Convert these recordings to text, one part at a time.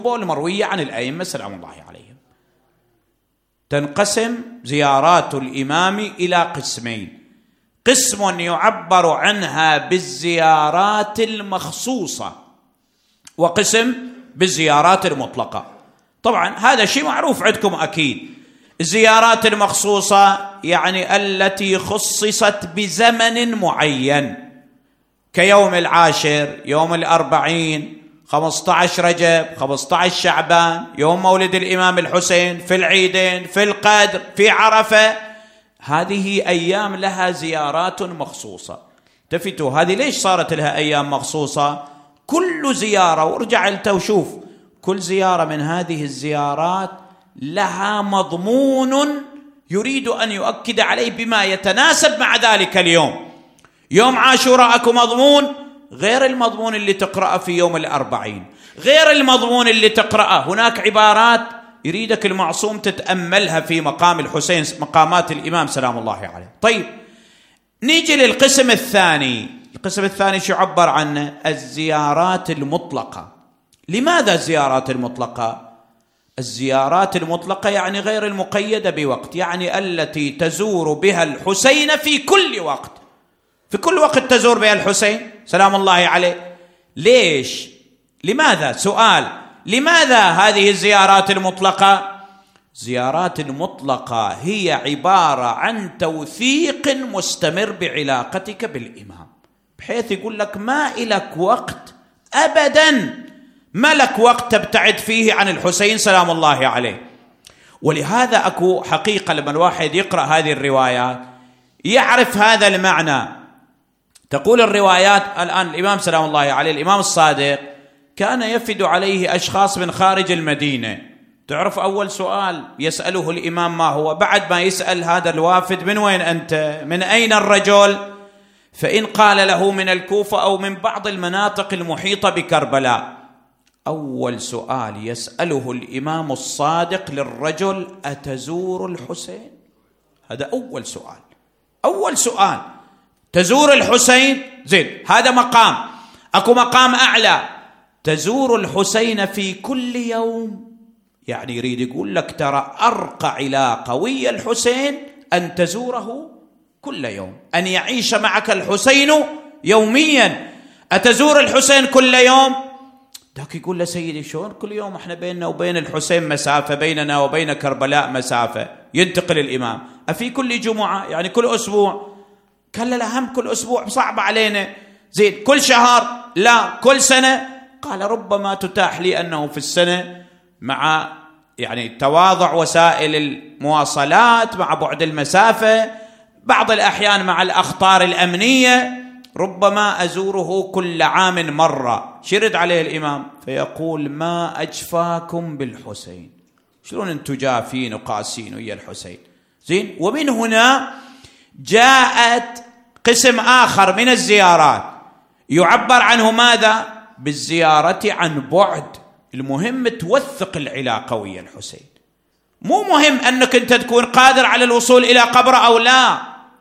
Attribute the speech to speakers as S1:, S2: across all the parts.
S1: المروية عن الأئمة سلام الله عليهم. تنقسم زيارات الإمام إلى قسمين: قسم يعبر عنها بالزيارات المخصوصة، وقسم بالزيارات المطلقة. طبعا هذا شيء معروف عندكم أكيد. الزيارات المخصوصة يعني التي خصصت بزمن معين، كيوم العاشر، يوم الأربعين، 15 رجب، 15 شعبان، يوم مولد الإمام الحسين، في العيدين، في القدر، في عرفة. هذه أيام لها زيارات مخصوصة. تفتوا هذه ليش صارت لها أيام مخصوصة؟ كل زيارة، وارجع انت وشوف، كل زيارة من هذه الزيارات لها مضمون يريد أن يؤكد عليه بما يتناسب مع ذلك اليوم. يوم عاشوراء أكو مضمون غير المضمون اللي تقرأه في يوم الأربعين، غير المضمون اللي تقرأه. هناك عبارات يريدك المعصوم تتأملها في مقام الحسين، مقامات الإمام سلام الله عليه. طيب نيجي للقسم الثاني. القسم الثاني شو عبر عنه؟ الزيارات المطلقة. لماذا الزيارات المطلقة؟ الزيارات المطلقة يعني غير المقيدة بوقت، يعني التي تزور بها الحسين في كل وقت، في كل وقت تزور بها الحسين سلام الله عليه. ليش؟ لماذا؟ سؤال، لماذا هذه الزيارات المطلقة؟ زيارات المطلقة هي عبارة عن توثيق مستمر بعلاقتك بالإمام، بحيث يقول لك ما إلك وقت أبدا، ما لك وقت تبتعد فيه عن الحسين سلام الله عليه. ولهذا أكو حقيقة لما الواحد يقرأ هذه الروايات يعرف هذا المعنى. تقول الروايات الآن الإمام سلام الله عليه، الإمام الصادق، كان يفد عليه أشخاص من خارج المدينة. تعرف أول سؤال يسأله الإمام ما هو؟ بعد ما يسأل هذا الوافد من وين أنت؟ من أين الرجل؟ فإن قال له من الكوفة أو من بعض المناطق المحيطة بكربلاء، أول سؤال يسأله الإمام الصادق للرجل: أتزور الحسين؟ هذا أول سؤال. أول سؤال تزور الحسين؟ زين، هذا مقام. أكو مقام أعلى: تزور الحسين في كل يوم. يعني يريد يقول لك ترى أرقى علاقة ويا الحسين أن تزوره كل يوم، أن يعيش معك الحسين يوميا. أتزور الحسين كل يوم؟ ذاك يقول له: سيدي شلون كل يوم؟ احنا بيننا وبين الحسين مسافة، بيننا وبين كربلاء مسافة. ينتقل الإمام: أفي كل جمعة؟ يعني كل أسبوع؟ قال له: لا، هم كل أسبوع صعب علينا. زين، كل شهر؟ لا، كل سنة؟ قال: ربما تتاح لي أنه في السنة مع يعني تواضع وسائل المواصلات، مع بعد المسافة، بعض الأحيان مع الأخطار الأمنية، ربما أزوره كل عام مرة. شرد عليه الإمام فيقول: ما أجفاكم بالحسين، شلون أنتم جافين وقاسين ويا الحسين؟ زين، ومن هنا جاءت قسم آخر من الزيارات يعبر عنه ماذا؟ بالزيارة عن بعد. المهم توثق العلاقة ويا الحسين، مو مهم أنك أنت تكون قادر على الوصول إلى قبره أو لا.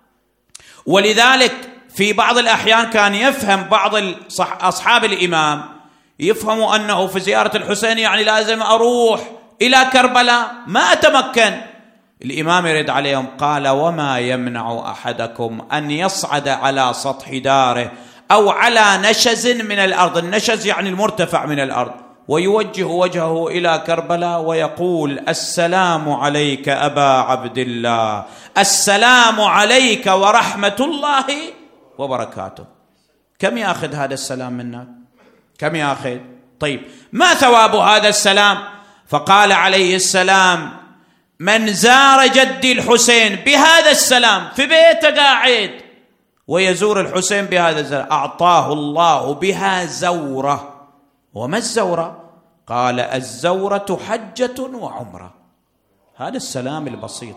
S1: ولذلك في بعض الأحيان كان يفهم بعض أصحاب الإمام، يفهموا أنه في زيارة الحسين يعني لازم أروح إلى كربلاء، ما أتمكن. الإمام يرد عليهم قال: وما يمنع أحدكم أن يصعد على سطح داره أو على نشز من الأرض، النشز يعني المرتفع من الأرض، ويوجه وجهه إلى كربلاء ويقول: السلام عليك أبا عبد الله، السلام عليك ورحمة الله وبركاته. كم يأخذ هذا السلام منا؟ كم يأخذ؟ طيب، ما ثواب هذا السلام؟ فقال عليه السلام: من زار جدي الحسين بهذا السلام في بيته قاعد ويزور الحسين بهذا السلام، أعطاه الله بها زورة. وما الزورة؟ قال: الزورة حجة وعمرة. هذا السلام البسيط.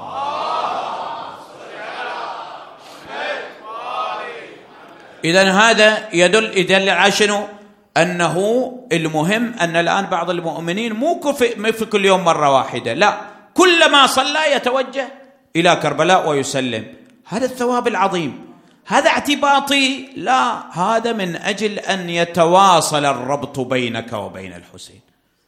S1: إذن هذا يدل على شنو؟ أنه المهم أن الآن بعض المؤمنين مو في كل يوم مرة واحدة، لا، كلما صلى يتوجه إلى كربلاء ويسلم. هذا الثواب العظيم. هذا اعتباطي؟ لا، هذا من أجل أن يتواصل الربط بينك وبين الحسين.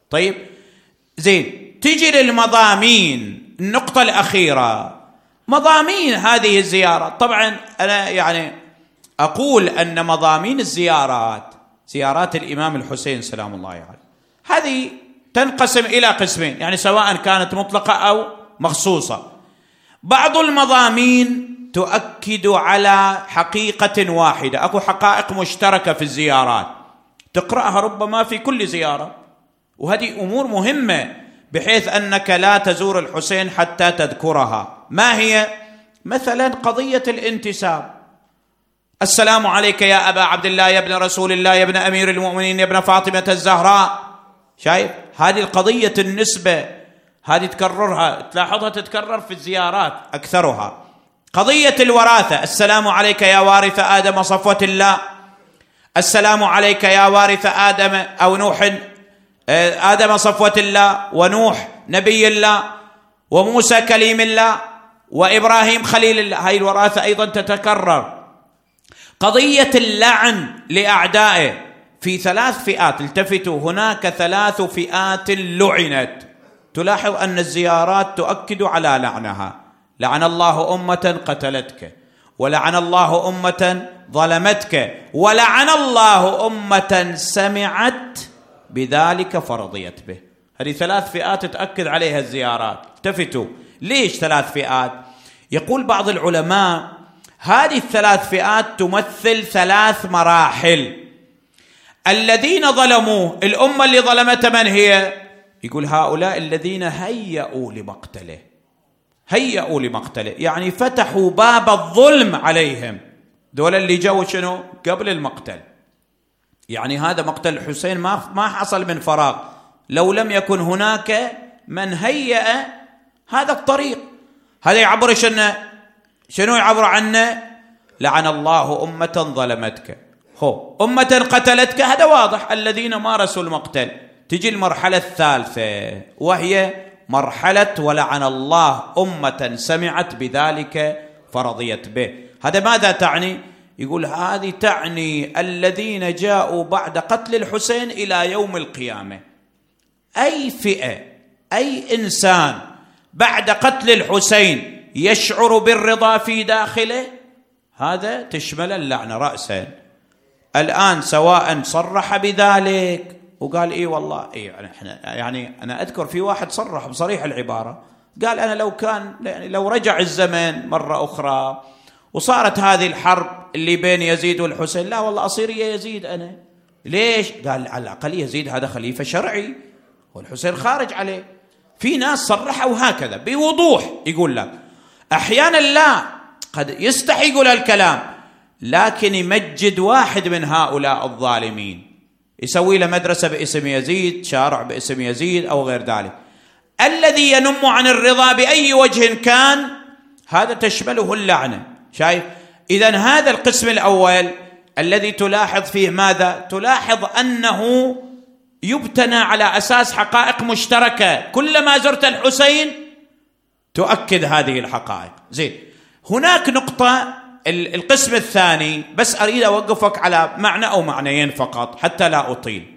S1: طيب زين، تجي للمضامين، النقطة الأخيرة، مضامين هذه الزيارات. طبعا أنا يعني أقول أن مضامين الزيارات، زيارات الإمام الحسين سلام الله عليه، هذه تنقسم إلى قسمين، يعني سواء كانت مطلقة أو مخصوصة. بعض المضامين تؤكد على حقيقة واحدة، أكو حقائق مشتركة في الزيارات تقرأها ربما في كل زيارة، وهذه أمور مهمة بحيث أنك لا تزور الحسين حتى تذكرها. ما هي؟ مثلا قضية الانتساب، السلام عليك يا أبا عبد الله يا ابن رسول الله يا ابن أمير المؤمنين يا ابن فاطمة الزهراء. شايف هذه القضية، النسبة هذه تكررها، تلاحظها تتكرر في الزيارات أكثرها. قضية الوراثة، السلام عليك يا وارث آدم صفوة الله، السلام عليك يا وارث آدم أو نوح، آدم صفوة الله ونوح نبي الله وموسى كليم الله وإبراهيم خليل الله، هاي الوراثة أيضا تتكرر. قضية اللعن لأعدائه في 3 فئات، التفتوا هناك 3 فئات لعنت، تلاحظ أن الزيارات تؤكد على لعنها. لعن الله أمة قتلتك، ولعن الله أمة ظلمتك، ولعن الله أمة سمعت بذلك فرضيت به. هذه 3 فئات تأكد عليها الزيارات. التفتوا، ليش 3 فئات؟ يقول بعض العلماء هذه ال3 فئات تمثل 3 مراحل. الذين ظلموا الأمة اللي ظلمتها من هي؟ يقول هؤلاء الذين هيئوا لمقتله، هيئوا لمقتله يعني فتحوا باب الظلم عليهم، دول اللي جو شنو؟ قبل المقتل. يعني هذا مقتل الحسين ما حصل من فراغ، لو لم يكن هناك من هيئ هذا الطريق. هذا يعبر شنو يعبر عنه؟ لعن الله أمة ظلمتك، أمة قتلتك، هذا واضح، الذين مارسوا المقتل. تجي المرحلة الثالثة وهي مرحلة ولعن الله أمة سمعت بذلك فرضيت به. هذا ماذا تعني؟ يقول هذه تعني الذين جاءوا بعد قتل الحسين إلى يوم القيامة. أي فئة، أي إنسان بعد قتل الحسين يشعر بالرضا في داخله، هذا تشمل اللعنة رأسا. الآن سواء صرح بذلك وقال إيه والله إيه، يعني أنا أذكر في واحد صرح بصريح العبارة، قال أنا لو رجع الزمن مرة أخرى وصارت هذه الحرب اللي بين يزيد والحسين، لا والله أصير يا يزيد أنا. ليش؟ قال على الأقل يزيد هذا خليفة شرعي والحسين خارج عليه. في ناس صرحوا هكذا بوضوح. يقول لك أحيانا لا، قد يستحي يقول الكلام، لكن يمجد واحد من هؤلاء الظالمين، يسوي له مدرسة باسم يزيد، شارع باسم يزيد أو غير ذلك. الذي ينم عن الرضا بأي وجه كان، هذا تشمله اللعنة. شايف؟ إذن هذا القسم الأول الذي تلاحظ فيه ماذا؟ تلاحظ أنه يبتنى على أساس حقائق مشتركة، كلما زرت الحسين تؤكد هذه الحقائق. زين، هناك نقطة، القسم الثاني، بس أريد أوقفك على معنى أو معنيين فقط حتى لا أطيل.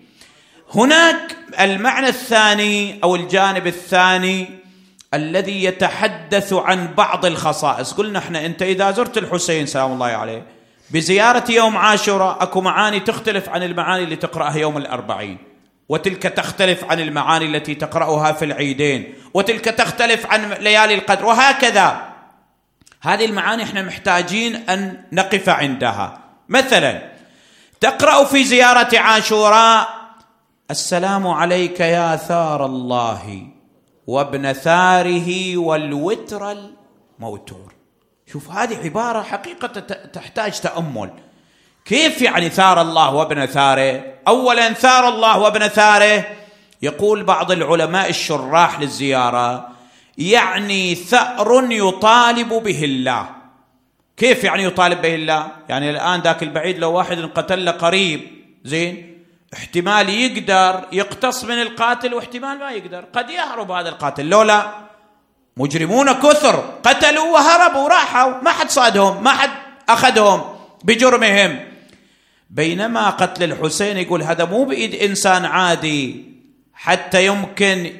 S1: هناك المعنى الثاني أو الجانب الثاني الذي يتحدث عن بعض الخصائص. قلنا احنا أنت إذا زرت الحسين سلام الله عليه بزيارة يوم عاشوراء، أكو معاني تختلف عن المعاني اللي تقرأها يوم الأربعين، وتلك تختلف عن المعاني التي تقرأها في العيدين، وتلك تختلف عن ليالي القدر، وهكذا. هذه المعاني احنا محتاجين أن نقف عندها. مثلا تقرأ في زيارة عاشوراء السلام عليك يا ثار الله وابن ثاره والوتر الموتور. شوف هذه عبارة حقيقة تحتاج تأمل. كيف يعني ثار الله وابن ثاره؟ أولا ثار الله وابن ثاره، يقول بعض العلماء الشراح للزيارة، يعني ثأر يطالب به الله. كيف يعني يطالب به الله؟ يعني الآن ذاك البعيد لو واحد قتل له قريب، زين، احتمال يقدر يقتص من القاتل واحتمال ما يقدر، قد يهرب هذا القاتل. لولا مجرمون كثر قتلوا وهربوا راحوا، ما حد صادهم، ما حد أخذهم بجرمهم. بينما قتل الحسين يقول هذا مو بإيد إنسان عادي، حتى يمكن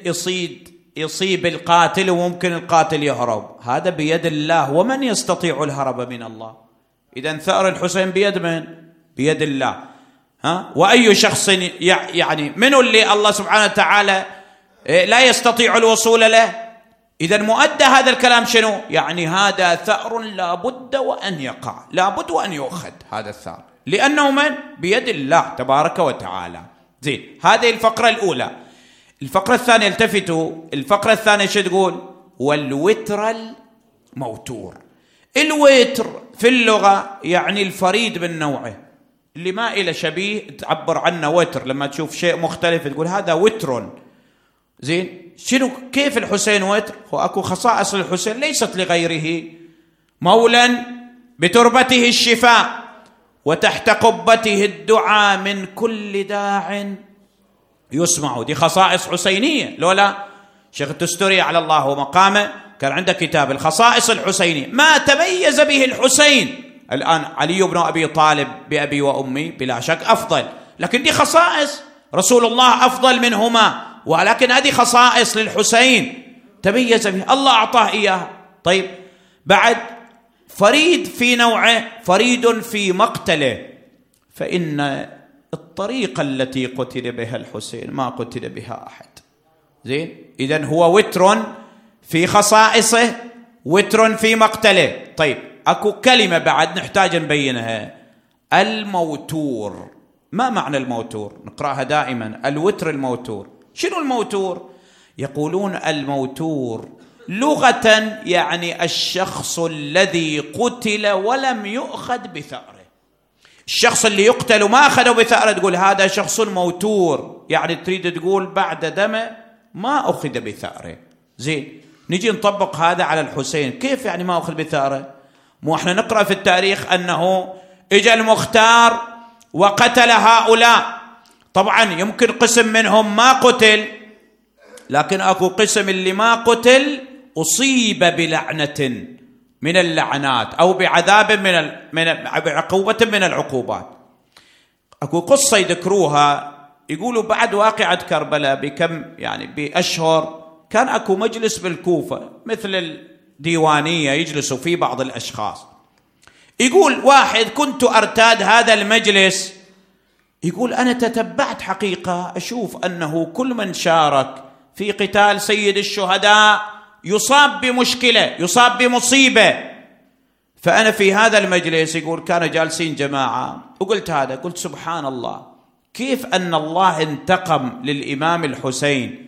S1: يصيب القاتل وممكن القاتل يهرب. هذا بيد الله، ومن يستطيع الهرب من الله؟ إذن ثأر الحسين بيد من؟ بيد الله. وأي شخص يعني من اللي الله سبحانه وتعالى لا يستطيع الوصول له؟ إذن مؤدى هذا الكلام شنو؟ يعني هذا ثأر لا بد وأن يقع، لا بد وأن يؤخذ هذا الثأر، لأنه من؟ بيد الله تبارك وتعالى. زين، هذه الفقرة الأولى. الفقرة الثانية، التفتوا، الفقرة الثانية شو تقول؟ والوتر الموتور. الوتر في اللغة يعني الفريد من نوعه، اللي ما إلى شبيه تعبر عنه وتر. لما تشوف شيء مختلف تقول هذا وتر. زين، شنو كيف الحسين وتر؟ هو أكو خصائص للحسين ليست لغيره. مولا بتربته الشفاء، وتحت قبته الدعاء من كل داع يسمع. دي خصائص حسينية، لولا شيخ التستوري على الله ومقامه كان عنده كتاب الخصائص الحسينية، ما تميز به الحسين. الآن علي بن أبي طالب بأبي وأمي بلا شك أفضل، لكن دي خصائص رسول الله أفضل منهما، ولكن هذه خصائص للحسين تميز به، الله أعطاه إياها. طيب، بعد فريد في نوعه، فريد في مقتله، فإن الطريقة التي قتل بها الحسين ما قتل بها أحد. زين، إذن هو وتر في خصائصه، وتر في مقتله. طيب، أكو كلمة بعد نحتاج نبينها، الموتور. ما معنى الموتور؟ نقرأها دائما، الوتر الموتور. شنو الموتور؟ يقولون الموتور لغة يعني الشخص الذي قتل ولم يؤخذ بثأره. الشخص اللي يقتل وما أخذوا بثأره تقول هذا شخص موتور، يعني تريد تقول بعد دمه ما أخذ بثأره. زين، نجي نطبق هذا على الحسين. كيف يعني ما أخذ بثأره؟ مو احنا نقرأ في التاريخ أنه إجا المختار وقتل هؤلاء. طبعا يمكن قسم منهم ما قتل، لكن أكو قسم اللي ما قتل أصيب بلعنة من اللعنات أو بعذاب بعقوبة من العقوبات. أكو قصة يذكروها، يقولوا بعد واقعة كربلاء بكم يعني بأشهر كان أكو مجلس بالكوفة مثل الديوانية يجلسوا فيه بعض الأشخاص. يقول واحد كنت أرتاد هذا المجلس، يقول أنا تتبعت حقيقة أشوف أنه كل من شارك في قتال سيد الشهداء يصاب بمشكلة، يصاب بمصيبة. فأنا في هذا المجلس يقول كانوا جالسين جماعة، وقلت هذا، قلت سبحان الله كيف أن الله انتقم للإمام الحسين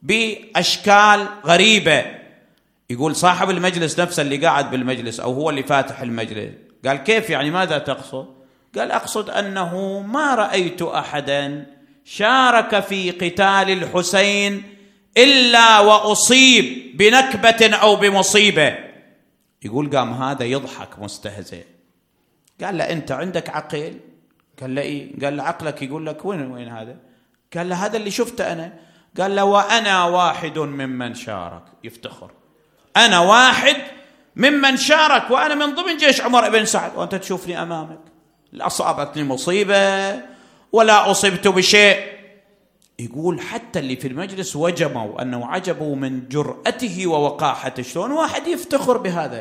S1: بأشكال غريبة. يقول صاحب المجلس نفسه اللي قاعد بالمجلس أو هو اللي فاتح المجلس قال كيف يعني ماذا تقصد؟ قال أقصد أنه ما رأيت أحدا شارك في قتال الحسين إلا وأصيب بنكبة أو بمصيبة. يقول قام هذا يضحك مستهزئ، قال له أنت عندك عقل؟ قال له إيه؟ قال له عقلك يقول لك وين هذا؟ قال له هذا اللي شفته أنا. قال له وأنا واحد ممن شارك. يفتخر، أنا واحد ممن شارك، وأنا من ضمن جيش عمر بن سعد، وأنت تشوفني أمامك لا أصابتني مصيبة ولا أصبت بشيء. يقول حتى اللي في المجلس وجموا أنه عجبوا من جرأته ووقاحته، شلون واحد يفتخر بهذا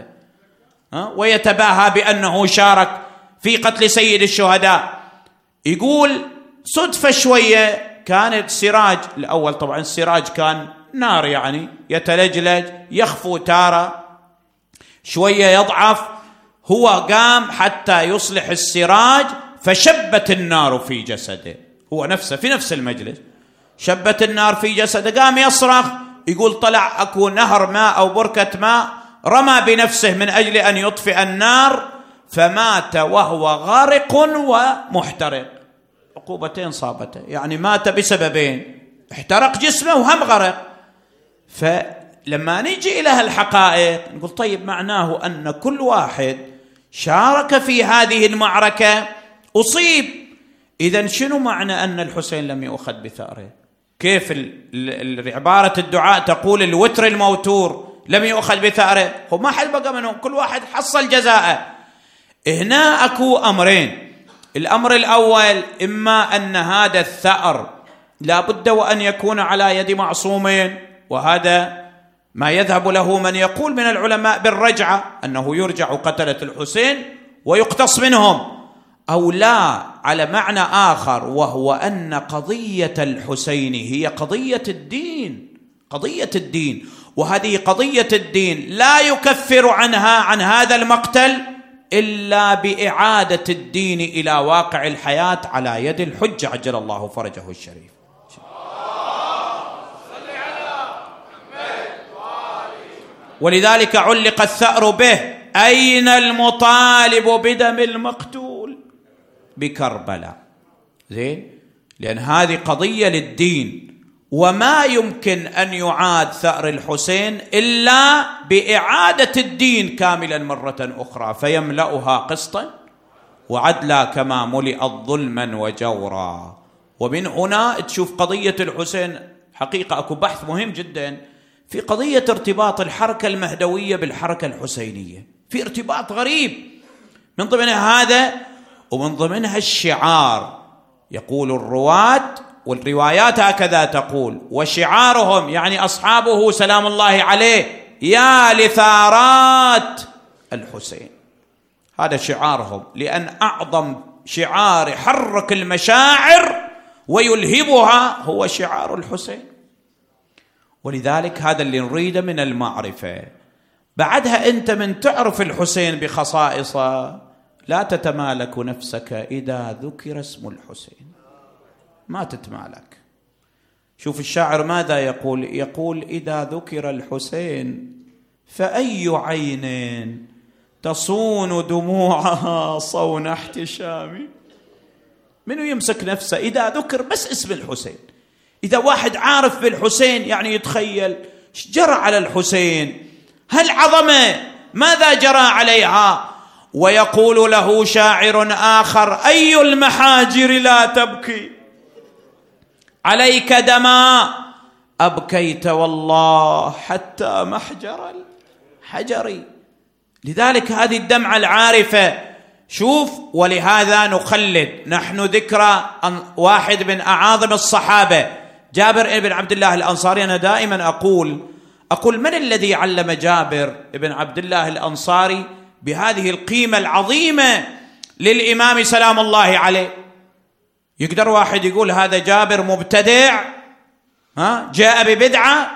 S1: ويتباهى بأنه شارك في قتل سيد الشهداء. يقول صدفة شوية كان السراج الأول، طبعا السراج كان نار يعني يتلجلج يخفو تارة، شوية يضعف، هو قام حتى يصلح السراج فشبت النار في جسده، هو نفسه في نفس المجلس شبت النار في جسده، قام يصرخ. يقول طلع أكو نهر ماء أو بركة ماء، رمى بنفسه من أجل أن يطفئ النار، فمات وهو غارق ومحترق. عقوبتين صابته، يعني مات بسببين، احترق جسمه وهم غرق. فلما نيجي إلى الحقائق نقول طيب معناه أن كل واحد شارك في هذه المعركة أصيب. إذن شنو معنى أن الحسين لم يؤخذ بثأره؟ كيف عبارة الدعاء تقول الوتر الموتور لم يؤخذ بثأره؟ هو ما حد بقى منهم، كل واحد حصل جزاءه. هنا أكو أمرين، الأمر الأول إما أن هذا الثأر لا بد وأن يكون على يد معصومين، وهذا ما يذهب له من يقول من العلماء بالرجعة، أنه يرجع قتلة الحسين ويقتص منهم، أو لا على معنى آخر، وهو أن قضية الحسين هي قضية الدين، قضية الدين، وهذه قضية الدين لا يكفر عنها عن هذا المقتل إلا بإعادة الدين إلى واقع الحياة على يد الحجة عجل الله فرجه الشريف. ولذلك علق الثأر به: أين المطالب بدم المقتول بكربلاء؟ زين، لأن هذه قضية للدين، وما يمكن أن يعاد ثأر الحسين إلا بإعادة الدين كاملا مرة أخرى، فيملأها قسطا وعدلا كما ملئت ظلما وجورا. ومن هنا تشوف قضية الحسين حقيقة أكو بحث مهم جدا في قضية ارتباط الحركة المهدوية بالحركة الحسينية، في ارتباط غريب، من ضمنها هذا ومن ضمنها الشعار. يقول الرواة والروايات هكذا تقول: وشعارهم يعني أصحابه سلام الله عليه: يا لثارات الحسين. هذا شعارهم، لأن أعظم شعار يحرك المشاعر ويلهبها هو شعار الحسين. ولذلك هذا اللي نريده من المعرفة. بعدها أنت من تعرف الحسين بخصائصه لا تتمالك نفسك إذا ذكر اسم الحسين، ما تتمالك. شوف الشاعر ماذا يقول؟ يقول: إذا ذكر الحسين فأي عين تصون دموعها صون احتشامي. منو يمسك نفسه إذا ذكر بس اسم الحسين؟ إذا واحد عارف بالحسين يعني يتخيل ايش جرى على الحسين، هالعظمة ماذا جرى عليها. ويقول له شاعر آخر: أي المحاجر لا تبكي عليك دماء أبكيت والله حتى محجر الحجر. لذلك هذه الدمعة العارفة. شوف، ولهذا نخلد نحن ذكرى واحد من أعاظم الصحابة جابر بن عبد الله الأنصاري. أنا دائما أقول من الذي علم جابر بن عبد الله الأنصاري بهذه القيمة العظيمة للإمام سلام الله عليه؟ يقدر واحد يقول هذا جابر مبتدع، جاء ببدعة،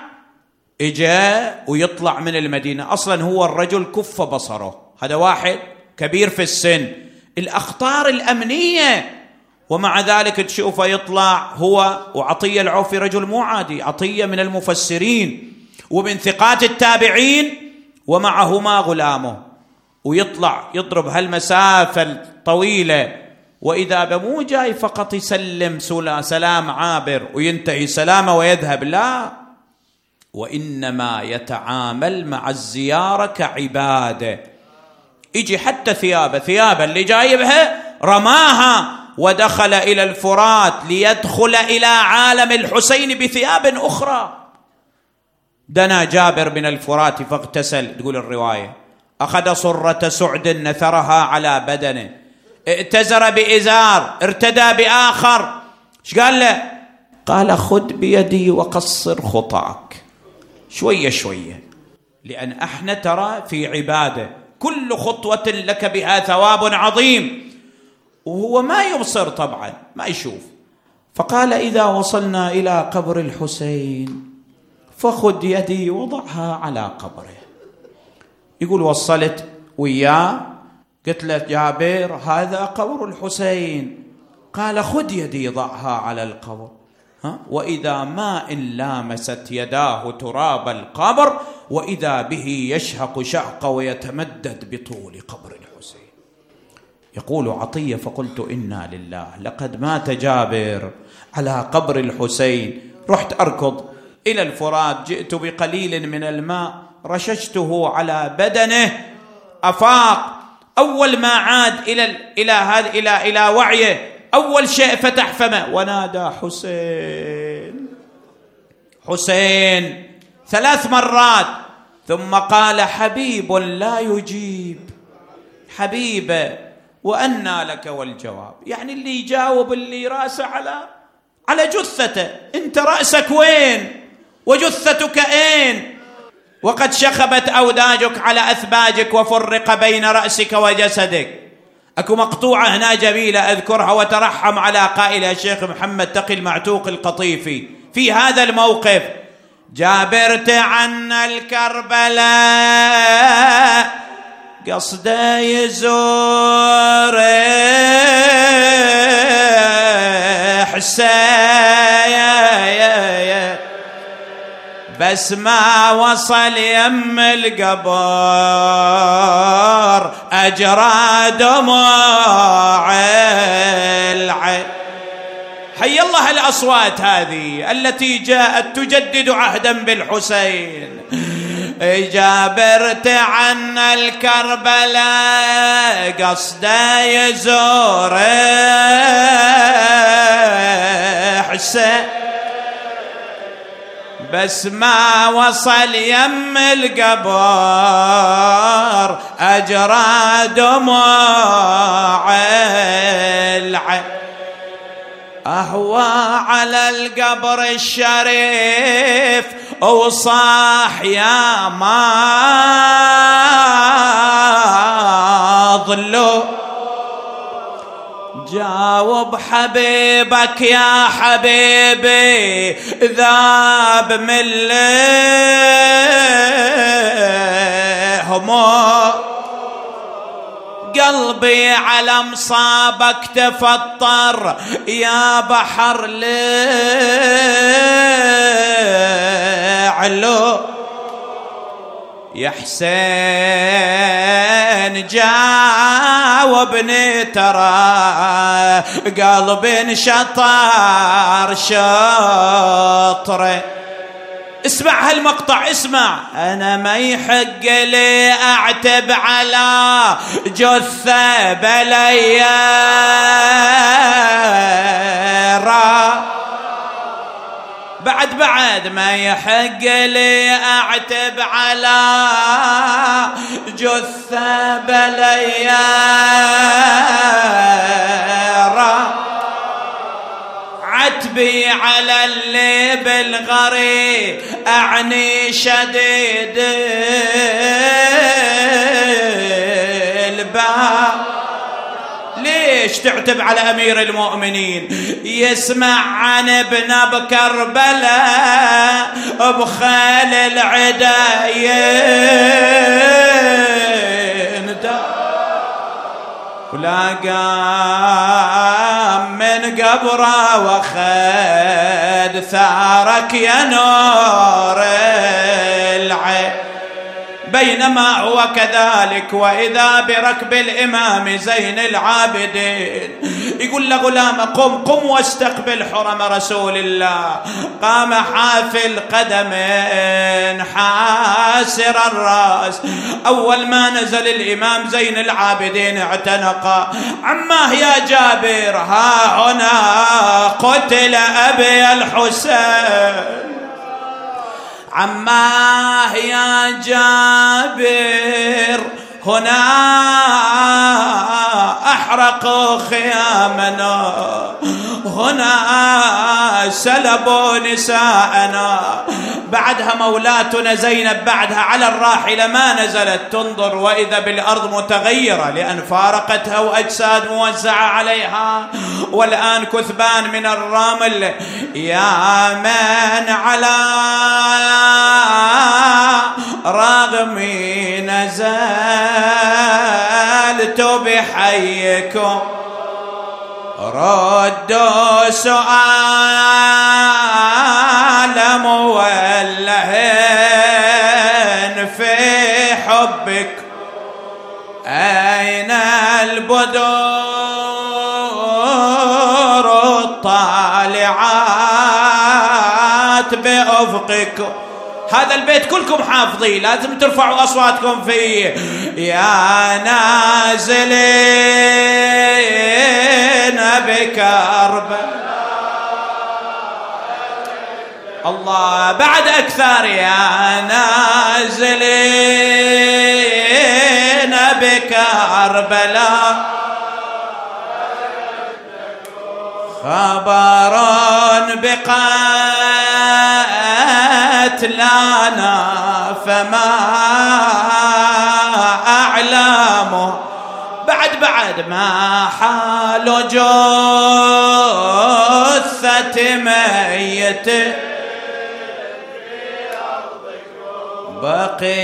S1: إجاء ويطلع من المدينة. أصلا هو الرجل كف بصره، هذا واحد كبير في السن، الأخطار الأمنية، ومع ذلك تشوفه يطلع هو وعطية العوفي، رجل مو عادي، عطية من المفسرين ومن ثقات التابعين، ومعهما غلامه، ويطلع يضرب هالمسافة الطويلة، وإذا بمو جاي فقط يسلم سلام عابر وينتهي سلامه ويذهب، لا، وإنما يتعامل مع الزيارة كعبادة. يجي حتى ثيابه اللي جايبها رماها ودخل إلى الفرات ليدخل إلى عالم الحسين بثياب أخرى. دنا جابر من الفرات فاغتسل، تقول الرواية، أخذ صرة سعد نثرها على بدنه، ائتزر بإزار، ارتدى بآخر. ايش قال له؟ قال: خذ بيدي وقصر خطاك شوية شوية، لأن احنا ترى في عبادة، كل خطوة لك بها ثواب عظيم. وهو ما يبصر طبعا، ما يشوف. فقال: إذا وصلنا إلى قبر الحسين فخذ يدي وضعها على قبره. يقول وصلت وياه، قلت له: جابر هذا قبر الحسين. قال: خذ يدي ضعها على القبر. وإذا ماء لامست يداه تراب القبر وإذا به يشهق شهق ويتمدد بطول قبر الحسين. يقول عطية: فقلت: إنا لله، لقد مات جابر على قبر الحسين. رحت أركض إلى الفرات، جئت بقليل من الماء رششته على بدنه، أفاق. أول ما عاد إلى وعيه، أول شيء فتح فمه ونادى: حسين حسين 3 مرات، ثم قال: حبيب لا يجيب، حبيبه وأنى لك والجواب. يعني اللي يجاوب اللي راسه على جثته. أنت رأسك وين وجثتك أين؟ وقد شخبت أوداجك على أثباجك وفرق بين رأسك وجسدك. أكو مقطوعة هنا جميلة أذكرها وترحم على قائلها الشيخ محمد تقي المعتوق القطيفي في هذا الموقف: جابرت عنا الكربلاء قصده يزور حسين، بس ما وصل يم القبر أجرى دموع العين. حي الله الأصوات هذه التي جاءت تجدد عهدا بالحسين. جابرت عنا الكربلاء قصده يزور حسين، بس ما وصل يم القبر أجرى دموع العين. أهوى على القبر الشريف وصاح يا ما ظلوا، جاوب حبيبك يا حبيبي ذاب من الهموم، قلبي على مصابك تفطر يا بحر لعلو. يا حسين جاوبني ترى قلبي انشطر شطره. اسمع هالمقطع، اسمع. أنا ما يحق لي أعتب على جثة بليارة، بعد ما يحق لي أعتب على جثة بليارة، عتبي على اللي بالغريب أعني شديد الباب. ليش تعتب على أمير المؤمنين؟ يسمع عن ابن بكربلاء بخيل العدا يندى، ولا قام من قبره وخد ثارك يا نور العين. بينما هو كذلك وإذا بركب الإمام زين العابدين يقول له غلام قم واستقبل حرم رسول الله. قام حافي القدمين حاسر الرأس. أول ما نزل الإمام زين العابدين اعتنق: عماه يا جابر، ها هنا قتل أبي الحسين. عماه يا جابر، هنا أحرقوا خيامنا، هنا سلبوا نساءنا. بعدها مولاتنا زينب بعدها على الراحلة ما نزلت تنظر وإذا بالأرض متغيرة، لأن فارقتها وأجساد موزعة عليها، والآن كثبان من الرمل. يا من على رغمي نزلت بحيكم، ردوا سؤال مولهن في حبك، أين البدور الطالعات بأفقكم. هذا البيت كلكم حافظين، لازم ترفعوا أصواتكم فيه. يا نازلين بكربلاء، الله بعد أكثر. يا نازلين بكربلاء، خبر بقتلانا فما أعلامه، بعد ما حال جثة ميت بقي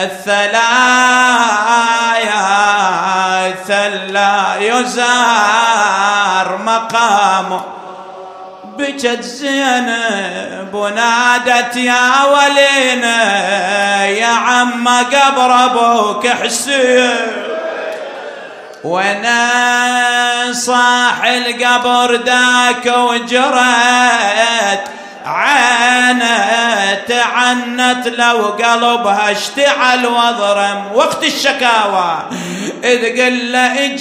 S1: الثلايا ثلا يزار مقامه. بجت زينب ونادت يا ولينا يا عم قبر ابوك حسين، وانا صاح القبر داك وجرت عانت عنت لو قلبها اشتعل وضرم. وقت الشكاوى إذ قل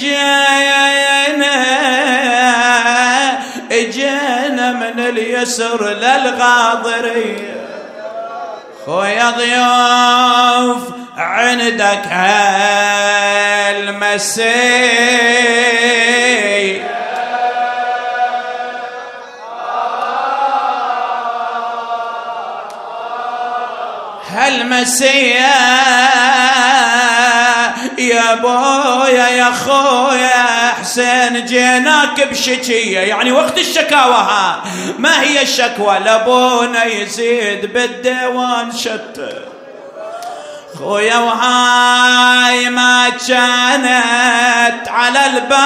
S1: اجينا من اليسر للغاضرية، خويا ضيوف عندك هالمسي هالمسيا يا بويا يا خويا حسين جيناك بشكية. يعني وقت الشكاوى ما هي الشكوى؟ لبونا يزيد بالديوان شتى خويا، وهاي ما كانت على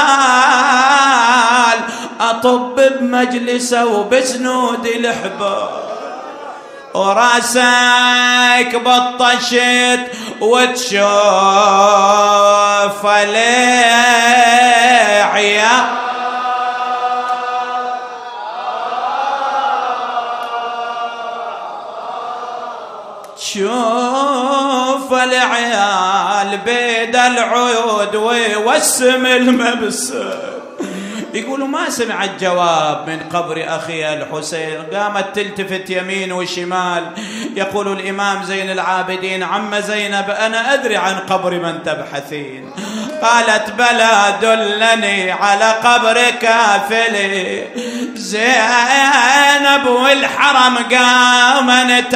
S1: البال أطب بمجلسه وبسنود الحبال، وراسك بطشت وتشوف ليعيا تشوف العيال بيد العود ويوسم المبسم. يقولوا ما سمع الجواب من قبر أخي الحسين، قامت تلتفت يمين وشمال. يقول الإمام زين العابدين عم زينب أنا أدري عن قبر من تبحثين. قالت بلى دلني على قبر كافلي. زينب والحرم قام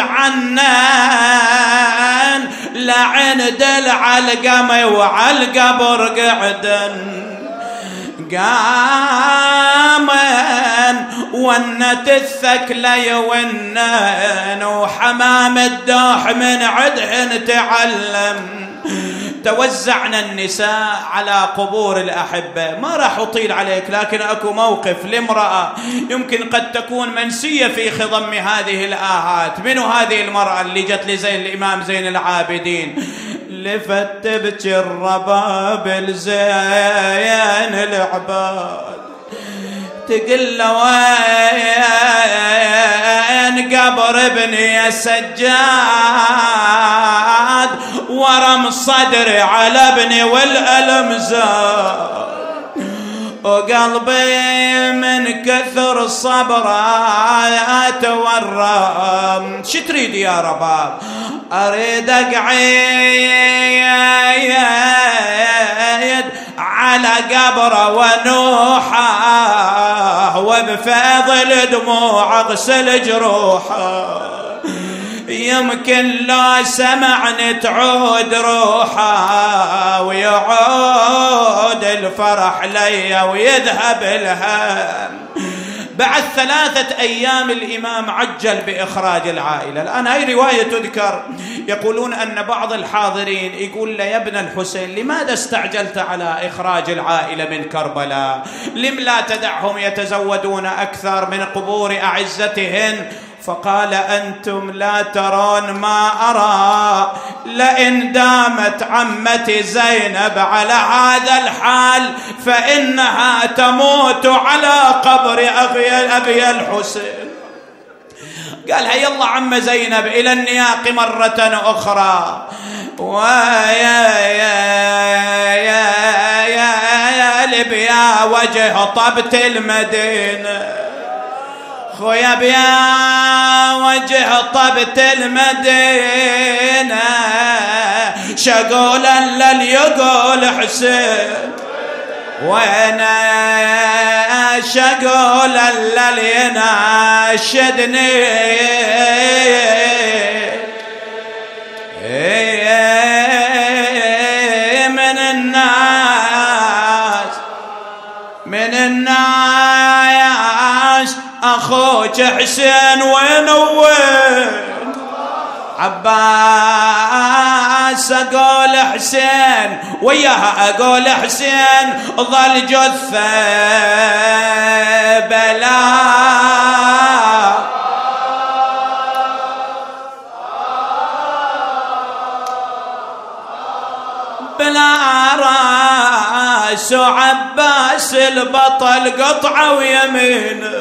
S1: نتعنن لعند العلقمة وعالقبر قعدن، قامن ونت الثكلة يونن وحمام الدوح من عدهن تعلم. توزعنا النساء على قبور الأحبة. ما راح أطيل عليك، لكن أكو موقف لامرأة يمكن قد تكون منسية في خضم هذه الآهات. منو هذه المرأة اللي جت لزين الإمام زين العابدين؟ لفت تبكي الرباب زين العباد، تقل له وين قبر ابني السجاد، ورم صدري على ابني والألم زاد، وقلبي من كثر الصبر اتورم. شو تريد يا رباب؟ اريد اقعد على قبره ونوحه وبفيض الدموع اغسل جروحه، يمكن لو سمعني تعود روحه ويعود الفرح لي ويذهب الهم. بعد 3 أيام الإمام عجل بإخراج العائلة. الآن هاي رواية تذكر، يقولون أن بعض الحاضرين يقول له يا ابن الحسين لماذا استعجلت على إخراج العائلة من كربلاء؟ لم لا تدعهم يتزودون أكثر من قبور أعزتهن؟ فقال أنتم لا ترون ما أرى، لئن دامت عمتي زينب على هذا الحال فإنها تموت على قبر أبي الحسين. قال هيا الله عم زينب إلى النياق مرة أخرى. ويا لبيا وجه طبت المدينة، خويا بيا وجه طبت المدينة، شقولا لليقول حسين وانا شقول اللي يناشدني من الناس اخوك حسين وين عباس اقول حسين وياها اقول حسين ظل جثة بلا راس وعباس البطل قطعه ويمينه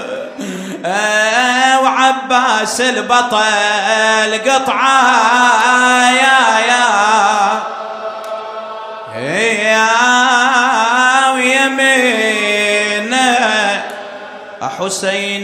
S1: وعباس البطل قطعه يا ويمينه حسين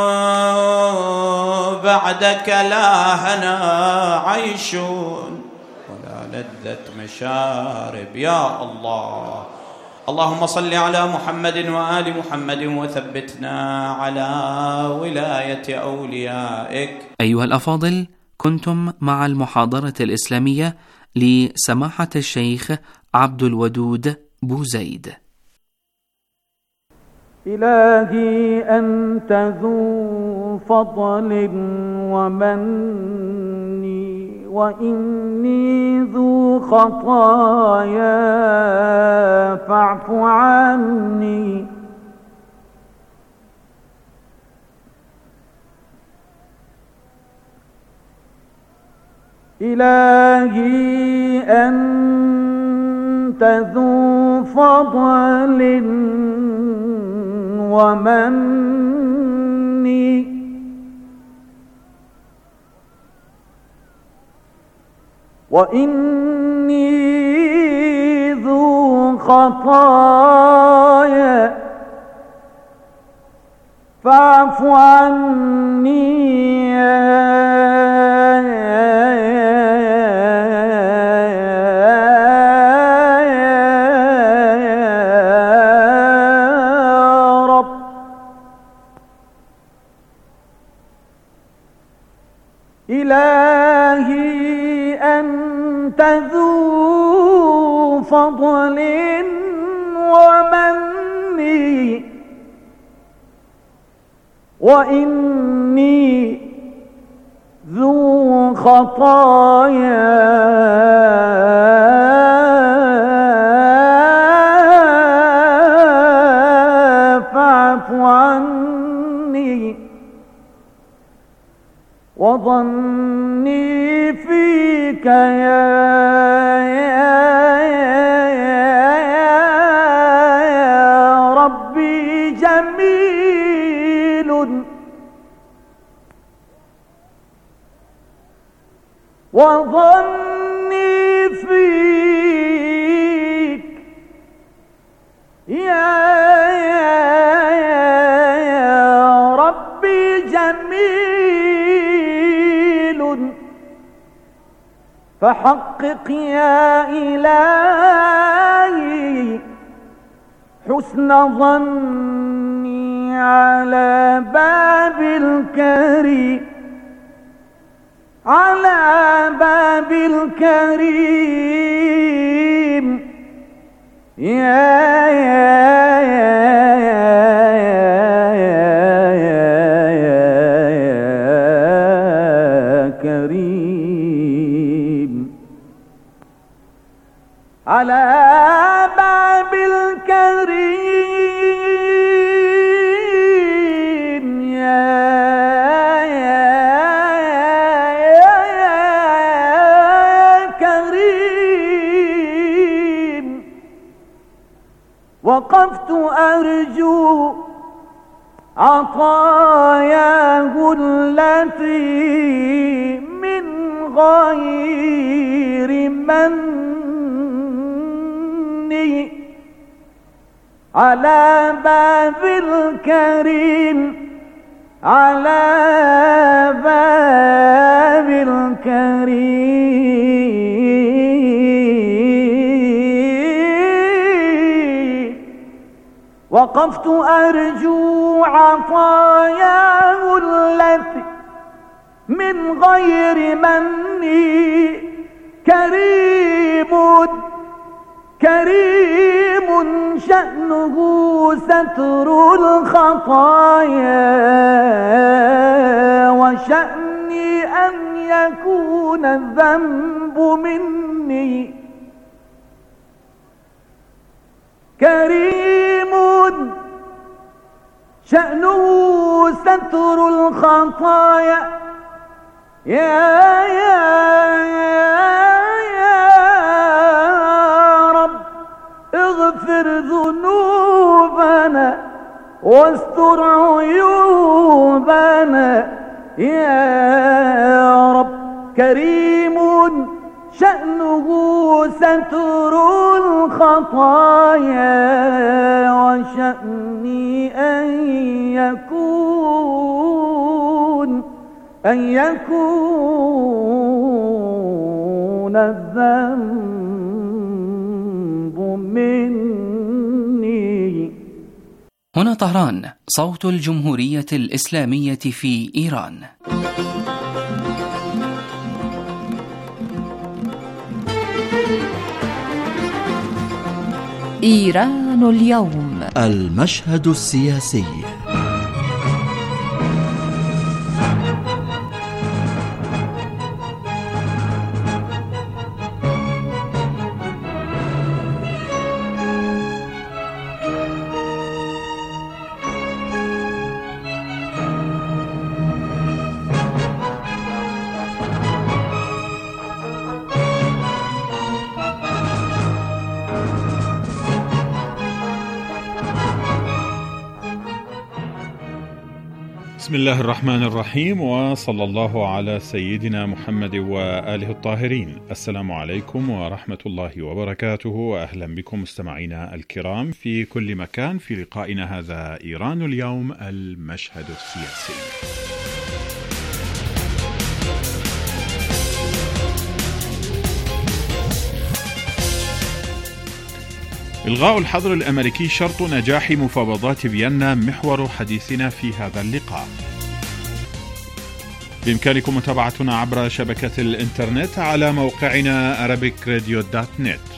S1: بعدك لا هنا عيشون ولا لذة مشارب. يا الله اللهم صل على محمد وآل محمد وثبتنا على ولاية أوليائك.
S2: أيها الأفاضل، كنتم مع المحاضرة الإسلامية لسماحة الشيخ عبد الودود بوزيد.
S3: إلهي أنت ذو فضل ومن وإني ذو خطايا فاعف عني. إلهي أنت ذو فضل ومن وإني ذو خطايا فاعف عني يا رب. إلهي أنت ذو فضل ومن وإني ذو خطايا فاعف عني. وظني فيك يا ربي جميل. وظني فيك يا ربي جميل. فحقق يا إلهي حسن ظني على باب الكريم كريم على باب الكريم كريم. وقفت أرجو عطاياه التي من غير مني على باب الكريم وقفت أرجو عطاياه التي من غير مني كريم شأنه ستر الخطايا وشأني أن يكون الذنب مني كريم شأنه ستر الخطايا يا رب اغفر ذنوبنا واستر عيوبنا يا رب كريم شأنه ستر الخطايا وشأني أن يكون الذنب مني.
S2: هنا طهران، صوت الجمهورية الإسلامية في إيران.
S4: إيران اليوم،
S5: المشهد السياسي.
S6: بسم الله الرحمن الرحيم، وصلى الله على سيدنا محمد وآله الطاهرين. السلام عليكم ورحمة الله وبركاته، وأهلا بكم مستمعينا الكرام في كل مكان في لقائنا هذا إيران اليوم، المشهد السياسي. إلغاء الحظر الأمريكي شرط نجاح مفاوضات فيينا محور حديثنا في هذا اللقاء. بإمكانكم متابعتنا عبر شبكة الإنترنت على موقعنا arabicradio.net.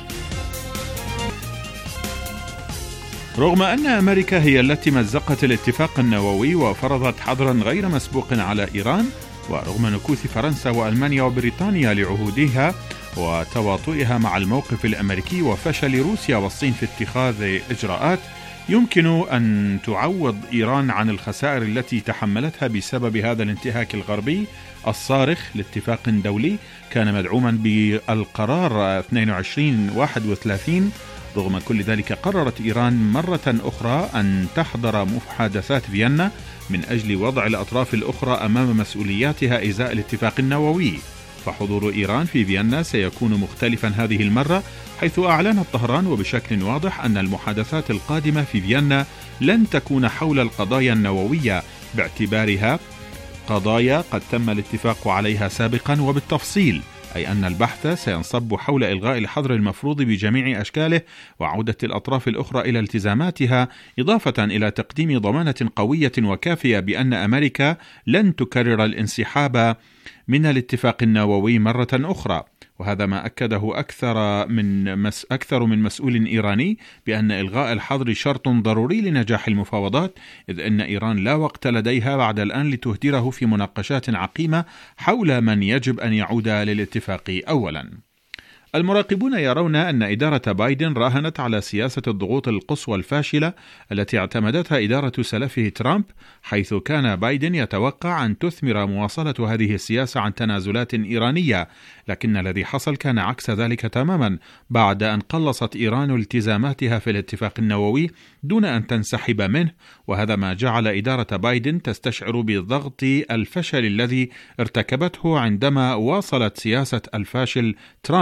S6: رغم أن أمريكا هي التي مزقت الاتفاق النووي وفرضت حظرا غير مسبوق على إيران، ورغم نكوث فرنسا وألمانيا وبريطانيا لعهودها وتواطؤها مع الموقف الأمريكي وفشل روسيا والصين في اتخاذ إجراءات، يمكن أن تعوض إيران عن الخسائر التي تحملتها بسبب هذا الانتهاك الغربي الصارخ لاتفاق دولي كان مدعوما بالقرار 2231. رغم كل ذلك قررت إيران مرة أخرى أن تحضر محادثات فيينا من أجل وضع الأطراف الأخرى أمام مسؤولياتها إزاء الاتفاق النووي. فحضور إيران في فيينا سيكون مختلفا هذه المرة، حيث أعلنت طهران وبشكل واضح أن المحادثات القادمة في فيينا لن تكون حول القضايا النووية، باعتبارها قضايا قد تم الاتفاق عليها سابقا وبالتفصيل، أي أن البحث سينصب حول إلغاء الحظر المفروض بجميع أشكاله وعودة الأطراف الأخرى إلى التزاماتها، إضافة إلى تقديم ضمانة قوية وكافية بأن أمريكا لن تكرر الانسحاب من الاتفاق النووي مرة أخرى. وهذا ما أكده أكثر من مسؤول إيراني بأن إلغاء الحظر شرط ضروري لنجاح المفاوضات، إذ أن إيران لا وقت لديها بعد الآن لتهدره في مناقشات عقيمة حول من يجب أن يعود للاتفاق أولا. المراقبون يرون أن إدارة بايدن راهنت على سياسة الضغوط القصوى الفاشلة التي اعتمدتها إدارة سلفه ترامب، حيث كان بايدن يتوقع أن تثمر مواصلة هذه السياسة عن تنازلات إيرانية، لكن الذي حصل كان عكس ذلك تماما بعد أن قلصت إيران التزاماتها في الاتفاق النووي دون أن تنسحب منه، وهذا ما جعل إدارة بايدن تستشعر بضغط الفشل الذي ارتكبته عندما واصلت سياسة الفاشل ترامب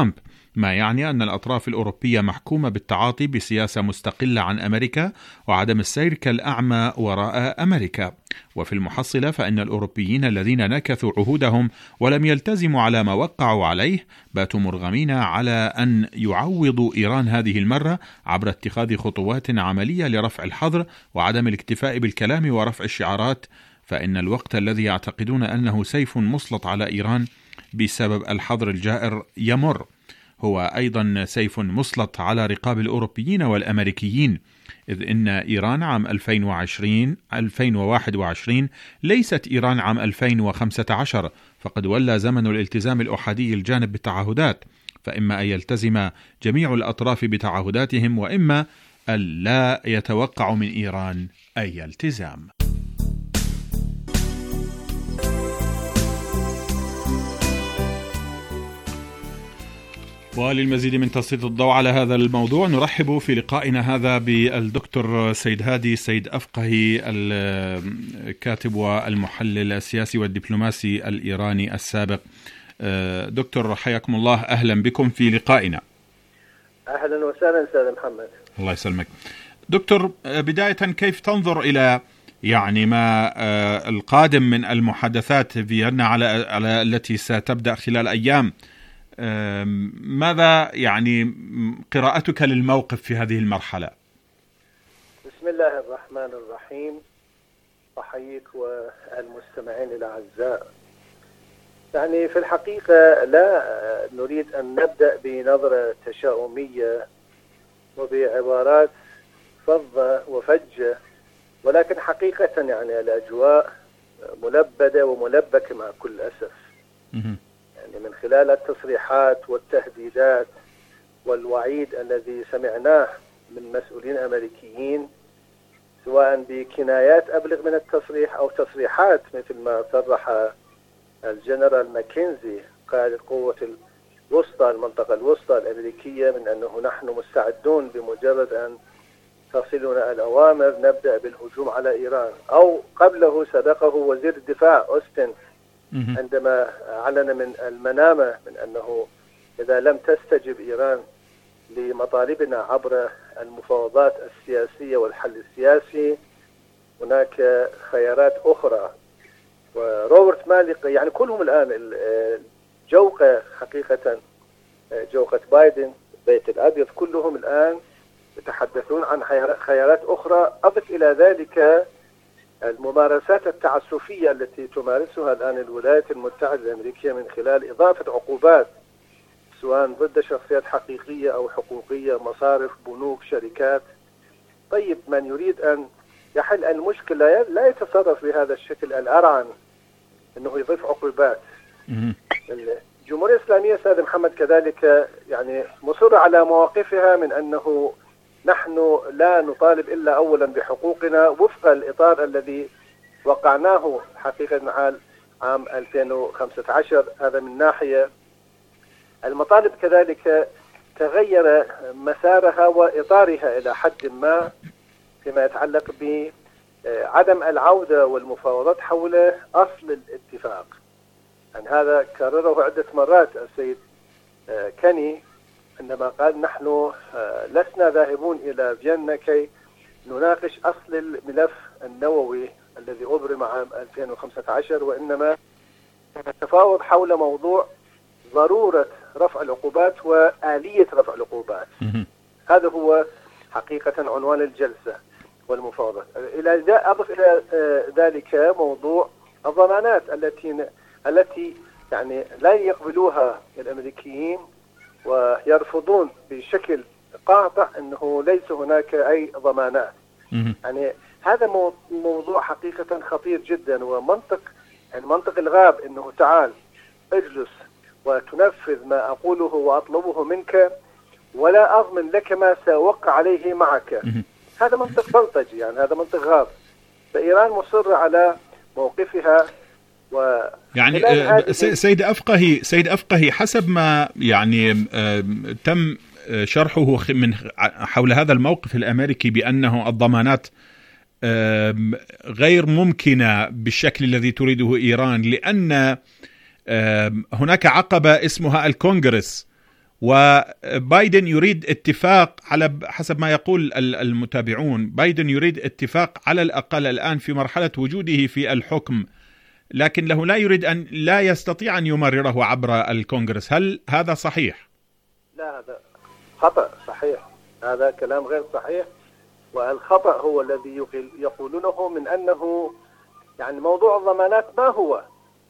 S6: ما يعني أن الأطراف الأوروبية محكومة بالتعاطي بسياسة مستقلة عن أمريكا وعدم السير كالأعمى وراء أمريكا. وفي المحصلة فإن الأوروبيين الذين نكثوا عهودهم ولم يلتزموا على ما وقعوا عليه باتوا مرغمين على أن يعوضوا إيران هذه المرة عبر اتخاذ خطوات عملية لرفع الحظر وعدم الاكتفاء بالكلام ورفع الشعارات، فإن الوقت الذي يعتقدون أنه سيف مسلط على إيران بسبب الحظر الجائر يمر، هو أيضا سيف مسلط على رقاب الأوروبيين والأمريكيين، إذ إن إيران عام 2021 ليست إيران عام 2015، فقد ولى زمن الالتزام الأحادي الجانب بالتعهدات، فإما أن يلتزم جميع الأطراف بتعهداتهم وإما أن لا يتوقع من إيران أي التزام. وللمزيد من تسليط الضوء على هذا الموضوع نرحب في لقائنا هذا بالدكتور سيد هادي سيد أفقهي، الكاتب والمحلل السياسي والدبلوماسي الإيراني السابق. دكتور حياكم الله، أهلا بكم في لقائنا.
S7: أهلا وسهلا أستاذ محمد. الله
S6: يسلمك. دكتور، بداية كيف تنظر إلى ما القادم من المحادثات فيينا على التي ستبدأ خلال أيام؟ ماذا قراءتك للموقف في هذه المرحلة؟
S7: بسم الله الرحمن الرحيم. أحييك والمستمعين الأعزاء. في الحقيقة لا نريد أن نبدأ بنظرة تشاؤمية وبعبارات فظة وفجة، ولكن حقيقة الأجواء ملبدة وملبكة مع كل أسف. من خلال التصريحات والتهديدات والوعيد الذي سمعناه من مسؤولين أمريكيين، سواء بكنايات أبلغ من التصريح أو تصريحات مثل ما صرح الجنرال ماكنزي قائد القوة الوسطى المنطقة الوسطى الأمريكية من أنه نحن مستعدون بمجرد أن تصلنا الأوامر نبدأ بالهجوم على إيران، أو قبله سبقه وزير الدفاع أوستن عندما أعلن من المنامة من أنه إذا لم تستجب إيران لمطالبنا عبر المفاوضات السياسية والحل السياسي هناك خيارات أخرى. وروبرت مالك كلهم الآن الجوقة حقيقة جوقة بايدن بيت الأبيض كلهم الآن يتحدثون عن خيارات أخرى. أضف إلى ذلك الممارسات التعسفية التي تمارسها الآن الولايات المتحدة الأمريكية من خلال إضافة عقوبات سواء ضد شخصيات حقيقية أو حقوقية، مصارف، بنوك، شركات. طيب من يريد أن يحل المشكلة لا يتصرف بهذا الشكل الأرعن أنه يضيف عقوبات. الجمهورية الإسلامية أستاذ محمد كذلك مصرة على مواقفها من أنه نحن لا نطالب إلا أولا بحقوقنا وفق الإطار الذي وقعناه حقيقة عام 2015. هذا من ناحية. المطالب كذلك تغير مسارها وإطارها إلى حد ما فيما يتعلق بعدم العودة والمفاوضات حول أصل الاتفاق. هذا كرره عدة مرات السيد كيني عندما قال نحن لسنا ذاهبون إلى فيينا كي نناقش أصل الملف النووي الذي أبرم عام 2015، وإنما نتفاوض حول موضوع ضرورة رفع العقوبات وآلية رفع العقوبات. هذا هو حقيقة عنوان الجلسة والمفاوضات. أضف إلى ذلك موضوع الضمانات التي لا يقبلوها الأمريكيين ويرفضون بشكل قاطع أنه ليس هناك أي ضمانات. هذا موضوع حقيقة خطير جدا، ومنطق الغاب أنه تعال اجلس وتنفذ ما أقوله وأطلبه منك ولا أضمن لك ما سأوقع عليه معك. هذا منطق بلطجي، هذا منطق غاب. فإيران مصرة على موقفها.
S6: سيد أفقهي حسب ما تم شرحه من حول هذا الموقف الأمريكي بأنه الضمانات غير ممكنة بالشكل الذي تريده إيران، لأن هناك عقبة اسمها الكونغرس، وبايدن يريد اتفاق، على حسب ما يقول المتابعون بايدن يريد اتفاق على الأقل الآن في مرحلة وجوده في الحكم، لكن له لا يستطيع أن يمرره عبر الكونغرس. هل هذا صحيح؟
S7: لا، هذا خطأ صحيح، هذا كلام غير صحيح. والخطأ هو الذي يقولونه من أنه يعني موضوع الضمانات ما هو،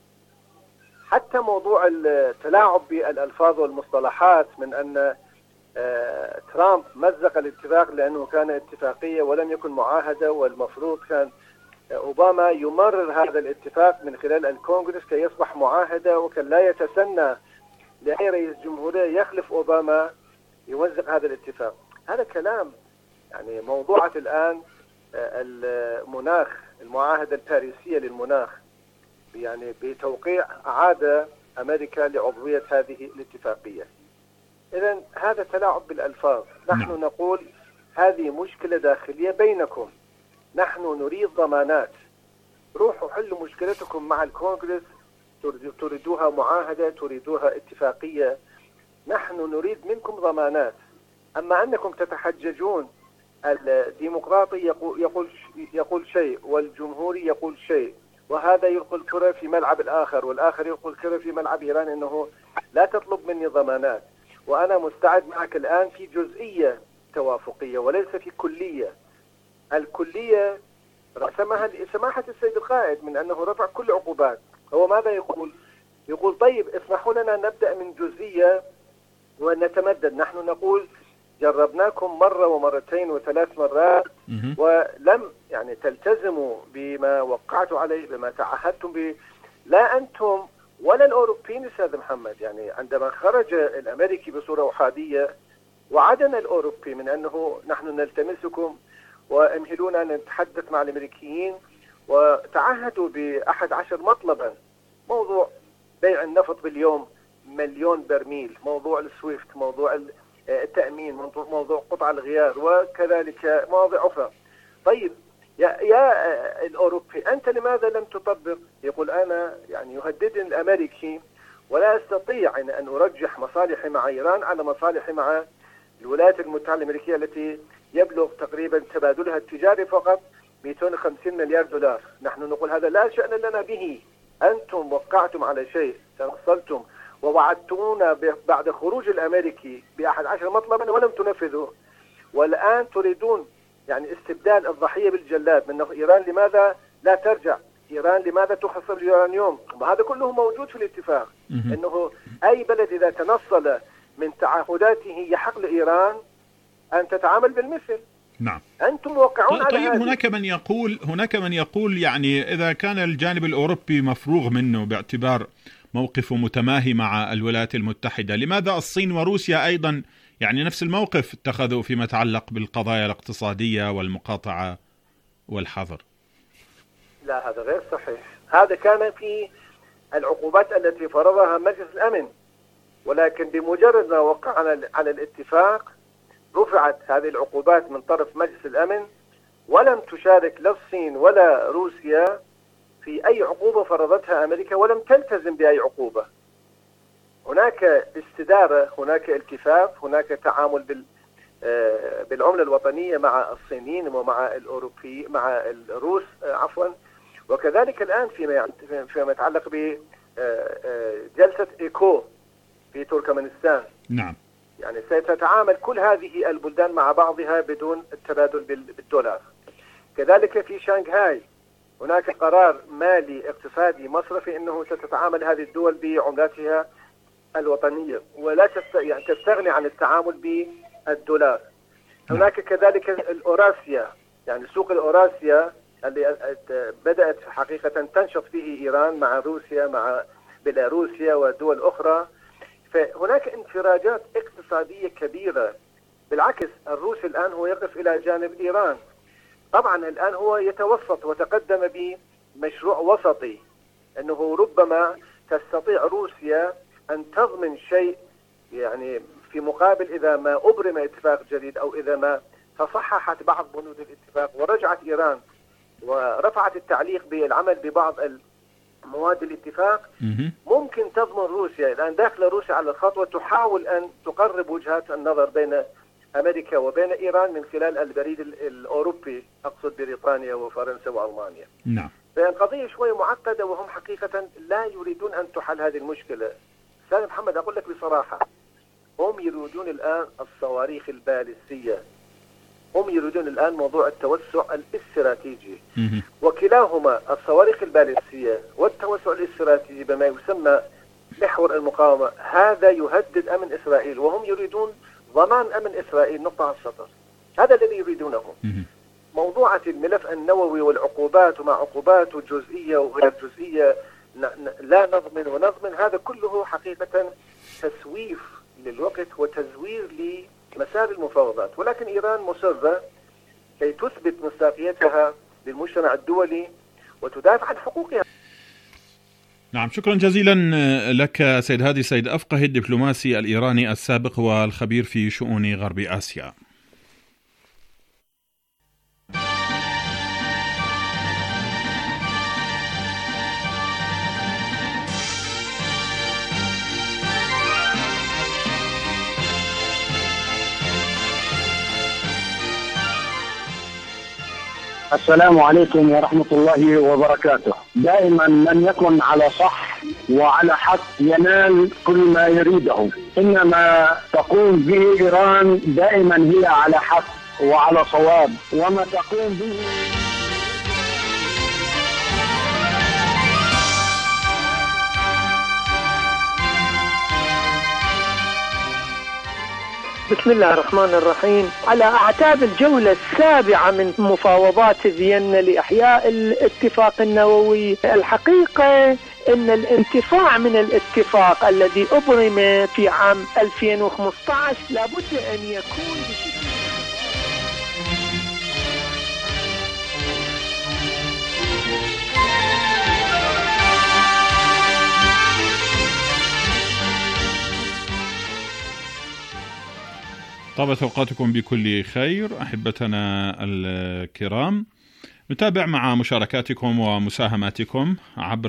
S7: حتى موضوع التلاعب بالألفاظ والمصطلحات، من أن ترامب مزق الاتفاق لأنه كان اتفاقية ولم يكن معاهدة، والمفروض كان أوباما يمرر هذا الاتفاق من خلال الكونغرس كي يصبح معاهدة، وكان لا يتسنى لأي رئيس جمهورية يخلف أوباما يمزق هذا الاتفاق. هذا كلام يعني موضوعة الآن المناخ، المعاهدة الباريسية للمناخ، يعني بتوقيع أعاد أمريكا لعضوية هذه الاتفاقية. إذن هذا تلاعب بالألفاظ. نحن نقول هذه مشكلة داخلية بينكم، نحن نريد ضمانات، روحوا حلوا مشكلتكم مع الكونغرس، تريدوها معاهدة، تريدوها اتفاقية، نحن نريد منكم ضمانات. أما أنكم تتحججون الديمقراطي يقول شيء والجمهوري يقول شيء، وهذا يلقي الكرة في ملعب الآخر والآخر يلقي الكرة في ملعب إيران، إنه لا تطلب مني ضمانات، وأنا مستعد معك الآن في جزئية توافقية وليس في كلية. الكلية رسمها سماحة السيد القائد من أنه رفع كل عقوبات. هو ماذا يقول؟ يقول طيب اسمحوا لنا نبدأ من جزئية ونتمدد. نحن نقول جربناكم مرة ومرتين وثلاث مرات ولم يعني تلتزموا بما وقعتوا عليه، بما تعهدتم به، لا أنتم ولا الأوروبيين أستاذ محمد. يعني عندما خرج الأمريكي بصورة أحادية وعدنا الأوروبي من أنه نحن نلتمسكم وامهلونا أن نتحدث مع الأمريكيين، وتعهدوا ب11 مطلبا: موضوع بيع النفط باليوم 1,000,000 برميل، موضوع السويفت، موضوع التأمين، موضوع قطع الغيار، وكذلك مواضيع أخرى. طيب يا الأوروبي أنت لماذا لم تطبق؟ يقول أنا يعني يهددني الأمريكي ولا أستطيع أن أرجح مصالحي مع إيران على مصالحي مع الولايات المتحدة الأمريكية التي يبلغ تقريبا تبادلها التجاري فقط 250 مليار دولار. نحن نقول هذا لا شأن لنا به، أنتم وقعتم على شيء، توصلتم ووعدتونا بعد خروج الأمريكي ب11 مطلبا ولم تنفذوه، والآن تريدون يعني استبدال الضحية بالجلاد، من إيران لماذا لا ترجع؟ إيران لماذا تخصب اليورانيوم؟ وهذا كله موجود في الاتفاق، أنه أي بلد إذا تنصل من تعهداته يحق لإيران أن تتعامل بالمثل.
S6: نعم.
S7: أنتم موقعون على
S6: طيب هناك من يقول يعني إذا كان الجانب الأوروبي مفروغ منه باعتبار موقفه متماهي مع الولايات المتحدة، لماذا الصين وروسيا أيضا يعني نفس الموقف اتخذوا فيما يتعلق بالقضايا الاقتصادية والمقاطعة والحظر؟
S7: لا، هذا غير صحيح. هذا كان في العقوبات التي فرضها مجلس الأمن، ولكن بمجرد ما وقعنا على الاتفاق رفعت هذه العقوبات من طرف مجلس الأمن، ولم تشارك لا الصين ولا روسيا في أي عقوبة فرضتها أمريكا، ولم تلتزم بأي عقوبة. هناك استدارة، هناك التفاف، هناك تعامل بالعملة الوطنية مع الصينيين ومع الأوروبي مع الروس وكذلك الآن فيما يتعلق بجلسة إيكو في تركمانستان.
S6: نعم.
S7: يعني ستتعامل كل هذه البلدان مع بعضها بدون التبادل بالدولار. كذلك في شانغهاي هناك قرار مالي اقتصادي مصرفي أنه ستتعامل هذه الدول بعملاتها الوطنية ولا تستغني عن التعامل بالدولار. هناك كذلك الأوراسيا، يعني سوق الأوراسيا اللي بدأت حقيقة تنشط فيه إيران مع روسيا مع بيلاروسيا ودول أخرى. فهناك انفراجات اقتصادية كبيرة. بالعكس الروس الآن هو يقف إلى جانب إيران. طبعا الآن هو يتوسط وتقدم بمشروع وسطي، أنه ربما تستطيع روسيا أن تضمن شيء يعني في مقابل إذا ما أبرم اتفاق جديد أو إذا ما تصححت بعض بنود الاتفاق ورجعت إيران ورفعت التعليق بالعمل ببعض مواد الاتفاق ممكن تضمن روسيا. الآن داخل روسيا على الخطوة، تحاول أن تقرب وجهات النظر بين أمريكا وبين إيران من خلال البريد الأوروبي، أقصد بريطانيا وفرنسا وألمانيا.
S6: نعم.
S7: فالقضية شوي معقدة، وهم حقيقة لا يريدون أن تحل هذه المشكلة. أستاذ محمد، أقول لك بصراحة، هم يريدون الآن الصواريخ البالستية، هم يريدون الآن موضوع التوسع الاستراتيجي، وكلاهما الصواريخ البالستية والتوسع الاستراتيجي بما يسمى محور المقاومة، هذا يهدد أمن إسرائيل، وهم يريدون ضمان أمن إسرائيل نقطة على السطر. هذا الذي يريدونه. موضوعة الملف النووي والعقوبات ومع عقوبات جزئية وغير جزئية، لا نضمن ونضمن، هذا كله حقيقة تسويف للوقت وتزوير لمسار المفاوضات. ولكن إيران مصرة كي تثبت مصداقيتها للمجتمع الدولي وتدافع عن حقوقها.
S6: نعم، شكرا جزيلا لك سيد هادي سيد أفقه، الدبلوماسي الإيراني السابق والخبير في شؤون غرب آسيا.
S8: السلام عليكم ورحمة الله وبركاته. دائما من يكن على صح وعلى حق ينال كل ما يريده، إنما تقوم به إيران دائما هي على حق وعلى صواب، وما تقوم به
S9: بسم الله الرحمن الرحيم. على أعتاب الجولة السابعة من مفاوضات فيينا لإحياء الاتفاق النووي، الحقيقة أن الانتفاع من الاتفاق الذي أبرم في عام 2015 لابد أن يكون بشكل
S6: طابت أوقاتكم بكل خير أحبتنا الكرام. نتابع مع مشاركاتكم ومساهماتكم عبر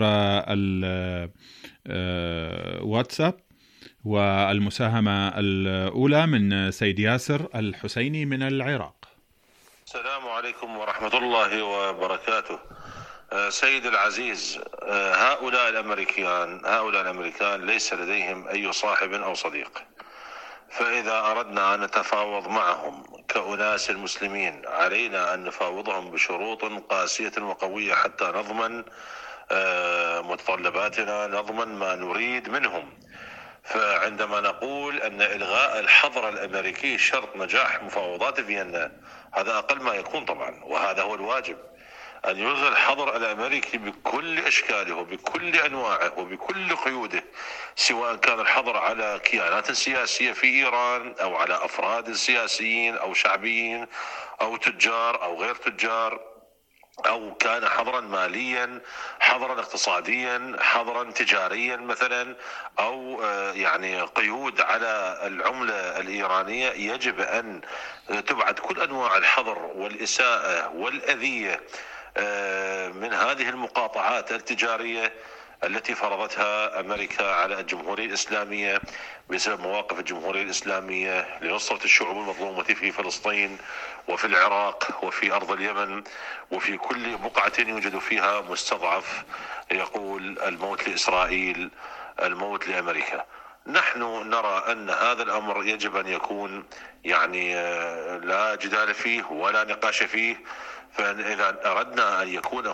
S6: الواتساب، والمساهمة الأولى من سيد ياسر الحسيني من العراق.
S10: السلام عليكم ورحمة الله وبركاته. سيد العزيز، هؤلاء الأمريكان ليس لديهم أي صاحب أو صديق، فإذا أردنا أن نتفاوض معهم كأناس المسلمين علينا أن نفاوضهم بشروط قاسية وقوية حتى نضمن متطلباتنا، نضمن ما نريد منهم. فعندما نقول أن إلغاء الحظر الأمريكي شرط نجاح مفاوضات فيينا، هذا أقل ما يكون طبعا، وهذا هو الواجب، أن يلغى الحظر الأمريكي بكل أشكاله وبكل أنواعه وبكل قيوده، سواء كان الحظر على كيانات سياسية في إيران أو على أفراد سياسيين أو شعبيين أو تجار أو غير تجار، أو كان حظرا ماليا، حظرا اقتصاديا، حظرا تجاريا مثلا، أو يعني قيود على العملة الإيرانية. يجب أن تبعد كل أنواع الحظر والإساءة والأذية من هذه المقاطعات التجارية التي فرضتها أمريكا على الجمهورية الإسلامية بسبب مواقف الجمهورية الإسلامية لنصرة الشعوب المظلومة في فلسطين وفي العراق وفي أرض اليمن وفي كل بقعة يوجد فيها مستضعف يقول الموت لإسرائيل، الموت لأمريكا. نحن نرى أن هذا الأمر يجب أن يكون يعني لا جدال فيه ولا نقاش فيه. فإذا أردنا أن يكون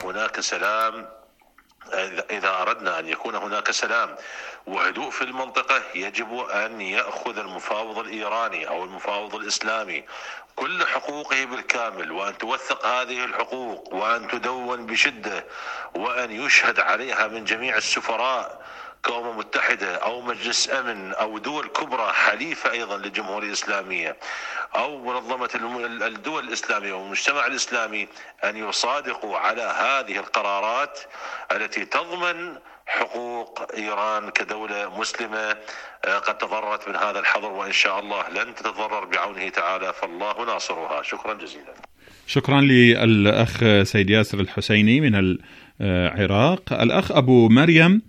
S10: هناك سلام وهدوء في المنطقة، يجب أن يأخذ المفاوض الإيراني أو المفاوض الإسلامي كل حقوقه بالكامل، وأن توثق هذه الحقوق وأن تدون بشدة وأن يشهد عليها من جميع السفراء كأمم متحدة أو مجلس أمن أو دول كبرى حليفة أيضا للجمهورية الإسلامية أو منظمة الدول الإسلامية والمجتمع الإسلامي، أن يصادقوا على هذه القرارات التي تضمن حقوق إيران كدولة مسلمة قد تضررت من هذا الحظر، وإن شاء الله لن تتضرر بعونه تعالى، فالله ناصرها. شكرا جزيلا.
S6: شكرا للأخ سيد ياسر الحسيني من عراق. الأخ أبو مريم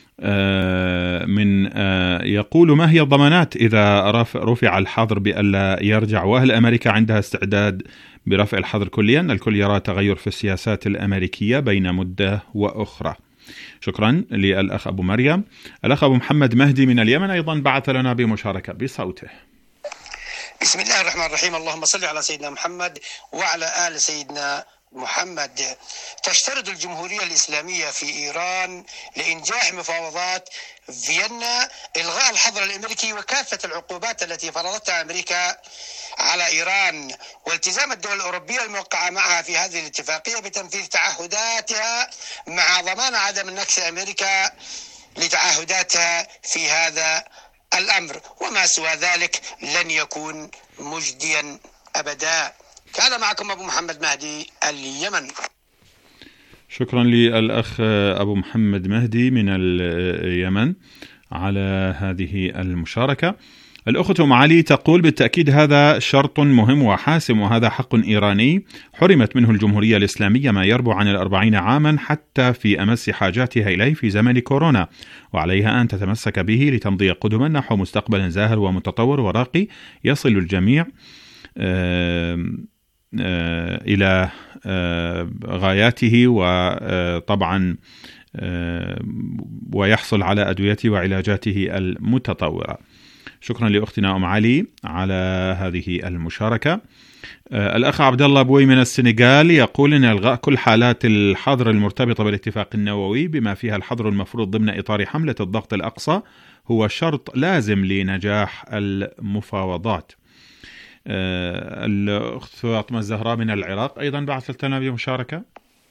S6: من يقول: ما هي الضمانات إذا رفع الحظر بألا يرجع، وهل أمريكا عندها استعداد برفع الحظر كليا؟ الكل يرى تغير في السياسات الأمريكية بين مدة وأخرى. شكرا للأخ أبو مريم. الأخ أبو محمد مهدي من اليمن أيضا بعث لنا بمشاركة بصوته.
S11: بسم الله الرحمن الرحيم. اللهم صل على سيدنا محمد وعلى آل سيدنا محمد. تشترط الجمهورية الإسلامية في إيران لإنجاح مفاوضات فيينا إلغاء الحظر الأمريكي وكافة العقوبات التي فرضتها أمريكا على إيران، والتزام الدول الأوروبية الموقعة معها في هذه الاتفاقية بتنفيذ تعهداتها مع ضمان عدم نكس أمريكا لتعهداتها في هذا الأمر، وما سوى ذلك لن يكون مجديا أبدا. كان معكم أبو محمد مهدي اليمن.
S6: شكرا للأخ أبو محمد مهدي من اليمن على هذه المشاركة. الأخت أم علي تقول: بالتأكيد هذا شرط مهم وحاسم، وهذا حق إيراني حرمت منه الجمهورية الإسلامية ما يربو عن 40 عاما حتى في أمس حاجاتها إليه في زمن كورونا، وعليها أن تتمسك به لتمضي قدما نحو مستقبل زاهر ومتطور وراقي يصل الجميع إلى غاياته، وطبعا ويحصل على أدويته وعلاجاته المتطورة. شكرا لأختنا أم علي على هذه المشاركة. الأخ عبد الله بوي من السنغال يقول إن إلغاء كل حالات الحظر المرتبطة بالاتفاق النووي بما فيها الحظر المفروض ضمن إطار حملة الضغط الأقصى هو شرط لازم لنجاح المفاوضات. الأخت فاطمة الزهراء من العراق أيضا بعثت لنا بمشاركة.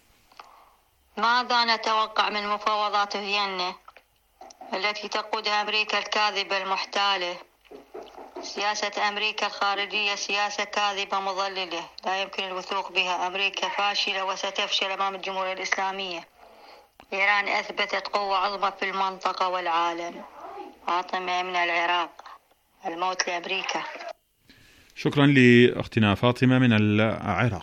S12: ماذا نتوقع من مفاوضات فيينا التي تقودها أمريكا الكاذبة المحتالة؟ سياسة أمريكا الخارجية سياسة كاذبة مضللة لا يمكن الوثوق بها. أمريكا فاشلة وستفشل أمام الجمهورية الإسلامية. إيران أثبتت قوة عظمى في المنطقة والعالم. فاطمة من العراق. الموت لأمريكا.
S6: شكرا لأختنا فاطمة من العراق.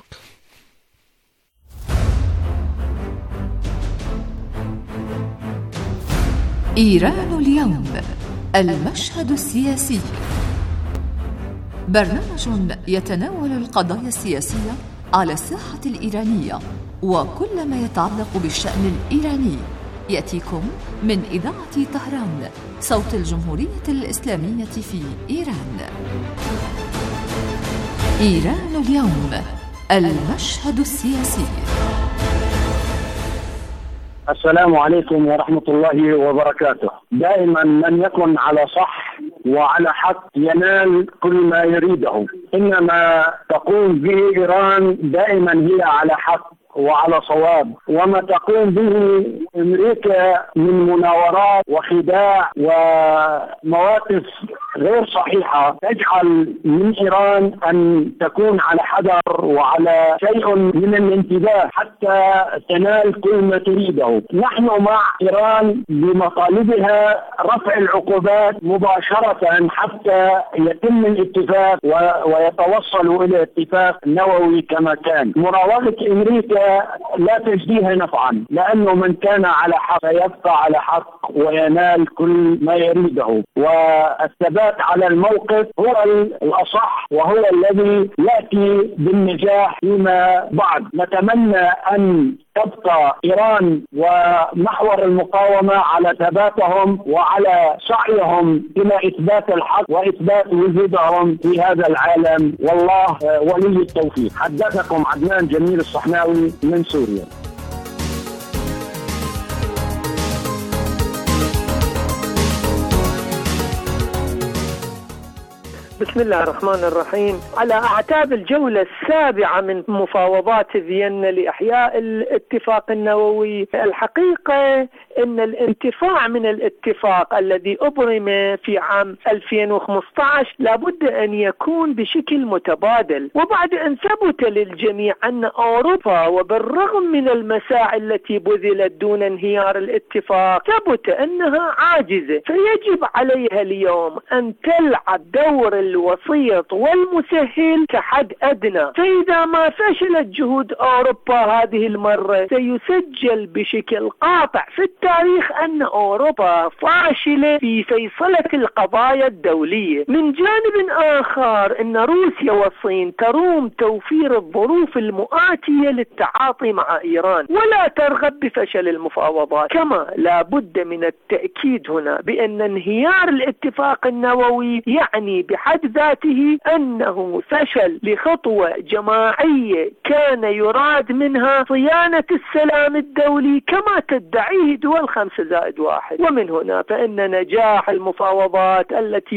S4: إيران اليوم، المشهد السياسي، برنامج يتناول القضايا السياسية على الساحة الإيرانية وكل ما يتعلق بالشأن الإيراني، يأتيكم من إذاعة طهران صوت الجمهورية الإسلامية في إيران. إيران اليوم، المشهد السياسي.
S8: السلام عليكم ورحمة الله وبركاته. دائما من يكن على صح وعلى حق ينال كل ما يريده، إنما تقوم به إيران دائما هي على حق وعلى صواب، وما تقوم به أمريكا من مناورات وخداع ومواقف غير صحيحة تجعل من إيران أن تكون على حذر وعلى شيء من الانتباه حتى تنال كل ما تريده. نحن مع إيران بمطالبها رفع العقوبات مباشرة حتى يتم الاتفاق ويتوصلوا إلى اتفاق نووي كما كان. مراوغة أمريكا لا تجديها نفعا، لأنه من كان على حق سيبقى على حق وينال كل ما يريده، والثبات على الموقف هو الأصح وهو الذي يأتي بالنجاح فيما بعد. نتمنى أن تبقى إيران ومحور المقاومة على ثباتهم وعلى سعيهم إلى إثبات الحق وإثبات وجودهم في هذا العالم، والله ولي التوفيق. حدثكم عدنان جميل الصحناوي من سوريا.
S9: بسم الله الرحمن الرحيم. على أعتاب الجولة السابعة من مفاوضات فيينا لإحياء الاتفاق النووي، الحقيقة أن الانتفاع من الاتفاق الذي أبرم في عام 2015 لابد أن يكون بشكل متبادل، وبعد أن ثبت للجميع أن أوروبا وبالرغم من المساعي التي بذلت دون انهيار الاتفاق ثبت أنها عاجزة، فيجب عليها اليوم أن تلعب دور الوسيط والمسهل كحد أدنى. فإذا ما فشلت جهود أوروبا هذه المرة سيسجل بشكل قاطع في التاريخ أن أوروبا فاشلة في فيصلة القضايا الدولية. من جانب آخر أن روسيا والصين تروم توفير الظروف المؤاتية للتعاطي مع إيران ولا ترغب بفشل المفاوضات. كما لا بد من التأكيد هنا بأن انهيار الاتفاق النووي يعني بحد ذاته أنه فشل لخطوة جماعية كان يراد منها صيانة السلام الدولي كما تدعيه دول 5+1. ومن هنا فإن نجاح المفاوضات التي